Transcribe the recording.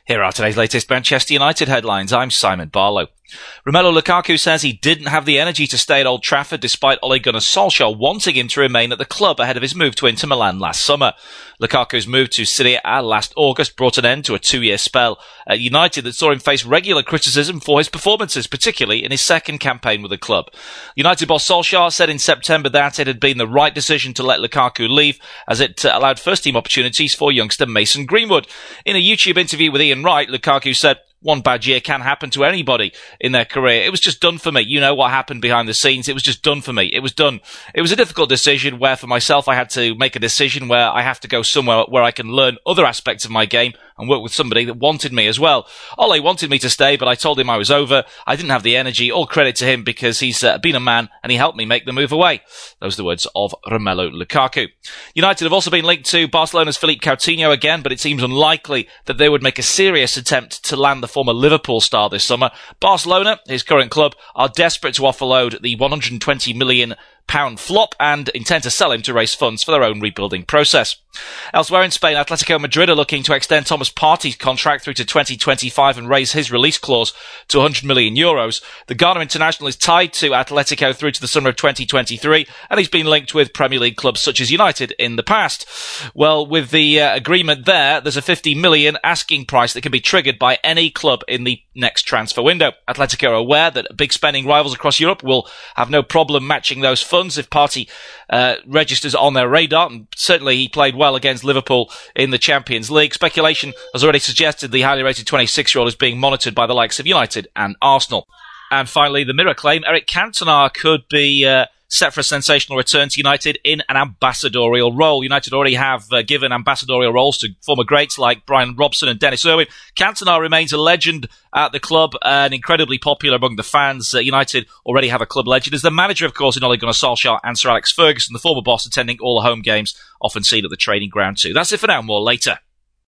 Here are today's latest Manchester United headlines. I'm Simon Barlow. Romelu Lukaku says he didn't have the energy to stay at Old Trafford despite Ole Gunnar Solskjaer wanting him to remain at the club ahead of his move to Inter Milan last summer. Lukaku's move to Serie A last August brought an end to a 2-year spell at United that saw him face regular criticism for his performances, particularly in his second campaign with the club. United boss Solskjaer said in September that it had been the right decision to let Lukaku leave, as it allowed first-team opportunities for youngster Mason Greenwood. In a YouTube interview with Ian Wright, Lukaku said, "One bad year can happen to anybody in their career. It was just done for me. You know what happened behind the scenes. It was just done for me. It was done. It was a difficult decision where for myself I had to make a decision where I have to go somewhere where I can learn other aspects of my game and work with somebody that wanted me as well. Ole wanted me to stay, but I told him I was over. I didn't have the energy. All credit to him because he's been a man and he helped me make the move away." Those are the words of Romelu Lukaku. United have also been linked to Barcelona's Philippe Coutinho again, but it seems unlikely that they would make a serious attempt to land the former Liverpool star this summer. Barcelona, his current club, are desperate to offload the £120 million flop and intend to sell him to raise funds for their own rebuilding process. Elsewhere in Spain, Atletico Madrid are looking to extend Thomas Partey's contract through to 2025 and raise his release clause to €100 million. The Ghana international is tied to Atletico through to the summer of 2023, and he's been linked with Premier League clubs such as United in the past. Well, with the agreement there's a $50 million asking price that can be triggered by any club in the next transfer window. Atletico are aware that big spending rivals across Europe will have no problem matching those funds if Partey registers on their radar, and certainly he played well against Liverpool in the Champions League. Speculation has already suggested the highly rated 26-year-old is being monitored by the likes of United and Arsenal. And finally, the Mirror claim Eric Cantona could be set for a sensational return to United in an ambassadorial role. United already have given ambassadorial roles to former greats like Brian Robson and Dennis Irwin. Cantona remains a legend at the club and incredibly popular among the fans. United already have a club legend as the manager, of course, in Ole Gunnar Solskjaer and Sir Alex Ferguson, the former boss, attending all the home games, often seen at the training ground too. That's it for now. More later.